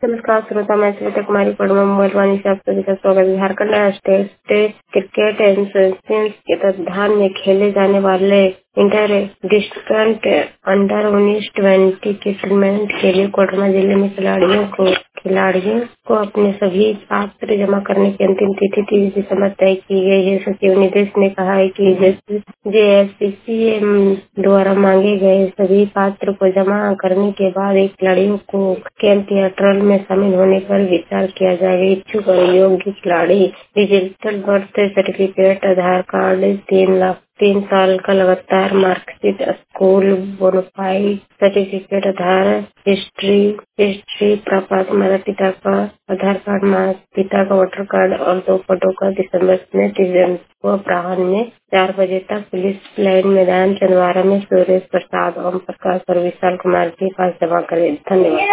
नमस्कार श्रोता, मैं श्वेता कुमारी पड़वा मोबाइल से आप सभी का स्वागत है। झारखंड स्टेट क्रिकेट एसोसिएशन के तत्वाधान में खेले जाने वाले इंटर डिस्ट्रिक्ट अंडर 19-20 के टूर्नामेंट के लिए कोडरमा जिले में खिलाड़ियों को अपने सभी पात्र जमा करने की अंतिम तिथि 30 दिसंबर तय की गई है। सचिव निदेश ने कहा है कि जेएससीसी द्वारा मांगे गए सभी पात्र को जमा करने के बाद एक खिलाड़ियों को कैंप या ट्रायल में शामिल होने पर विचार किया जाएगा। इच्छुक और योग्य खिलाड़ी digital birth certificate, Aadhaar card, 3 साल का लगातार marksheet, school bonafide certificate, Aadhaar history प्राप्त, माता पिता का आधार कार्ड, माता पिता का वोटर कार्ड और 2 फोटो का दिसंबर में 30 को अपराह्न में 4 बजे तक पुलिस लाइन मैदान चंदवारा में सुरेश प्रसाद, ओम प्रकाश और विशाल कुमार के पास जमा करें। धन्यवाद।